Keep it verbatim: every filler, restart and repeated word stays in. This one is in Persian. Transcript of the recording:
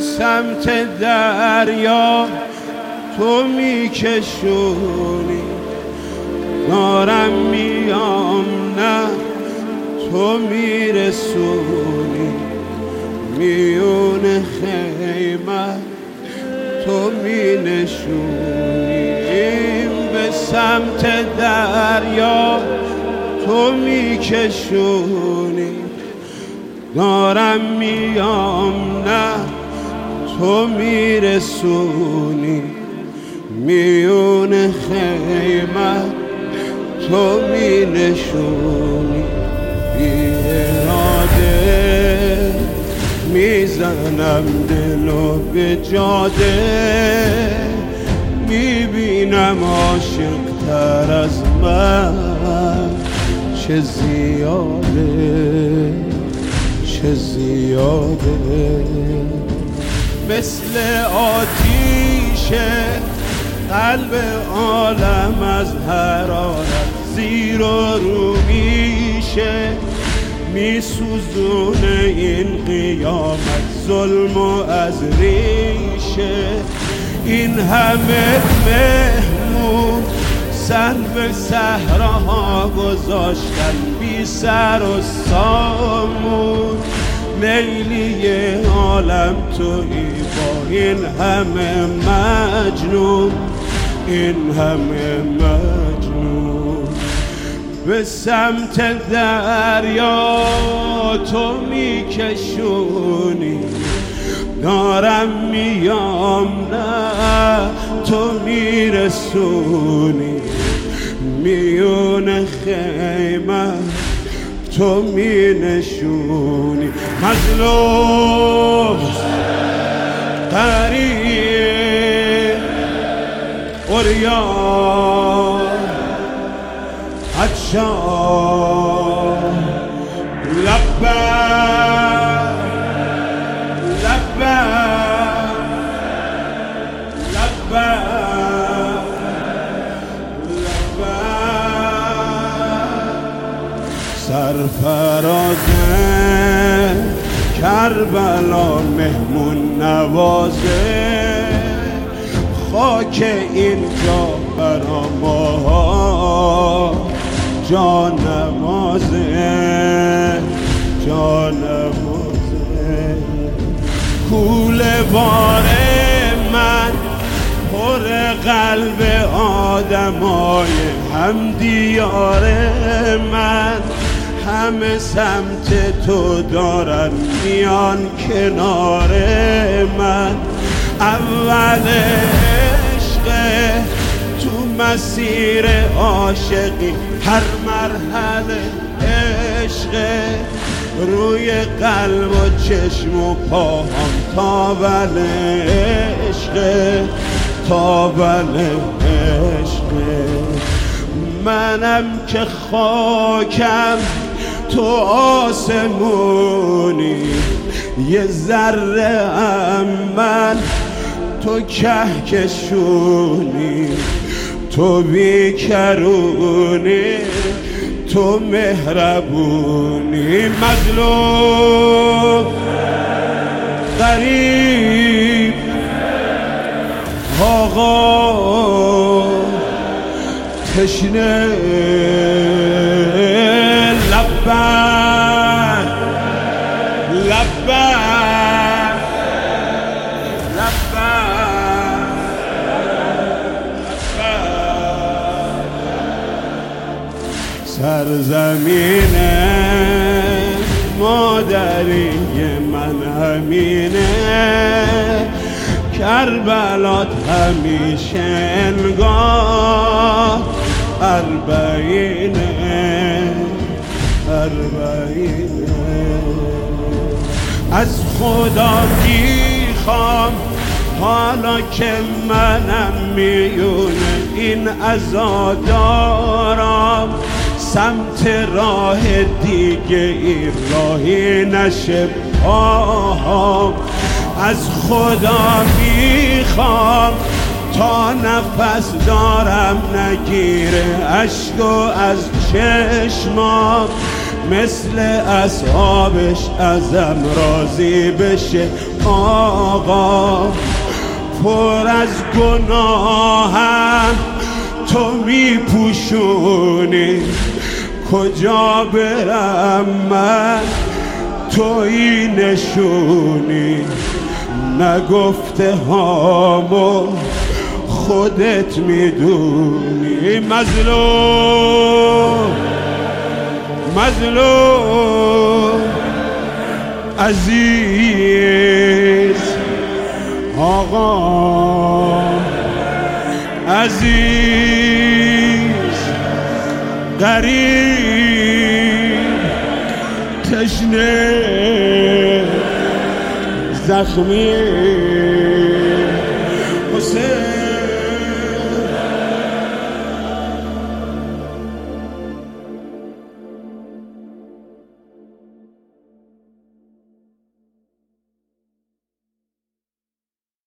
سمت دریا تو میکشونی، دارم میام نه تو میرسونی، میون خیمه تو مینشونی. به سمت دریا تو میکشونی، دارم میام نه تو میرسونی، میون خیمه تو مینشونی. بی اراده میزنم دلو به جاده، میبینم عاشق تر از من چه زیاده، چه زیاده. مثل آتیشه قلب عالم از حرارت زیر و رو میشه، میسوزونه این قیامت ظلم و از ریشه. این همه مهمون سر به صحراها گذاشتن بی سر و سامون، لیلی عالم تویی با این همه مجنون، این همه مجنون. به سمت دریا تو میکشونی، دارم میام نه تو میرسونی، میون خیمه تو مینشونی. مظلوم غریب عریان عطشان لبک لبک لبک سرفرازه کربلا مهمون نوازه، خاک اینجا برا ما جان نمازه، جان نمازه. کوله بار من پر قلب آدمای هم دیار من، همه سمت تو دارن میان کنار من. اول عشق تو مسیر عاشقی، هر مرحله عشق روی قلب و چشم و پاهم تاول عشق، تاول عشق. منم که خاکم تو آسمونی، یه ذره ام من تو کهکشونی، تو بیکرونی تو مهربونی. مظلوم غریب آقا تشنه لبک لبک سرزمین مادری من همینه، کربلات همیشه انگار اربعینه، اربعینه. از خدا میخوام حالا که منم میونه این عزادارم، سمت راه دیگه این راهی نشه پاهم. از خدا میخوام تا نفس دارم نگیره اشک و از چشمام، مثل اصحابش ازم راضی بشه آقا. پر از گناهم تو میپوشونی، کجا برم من تویی نشونی. نگفته هامو خودت میدونی. مظلوم مظلوم عزیز آقا، عزیز غریب تشنه زخمی حسین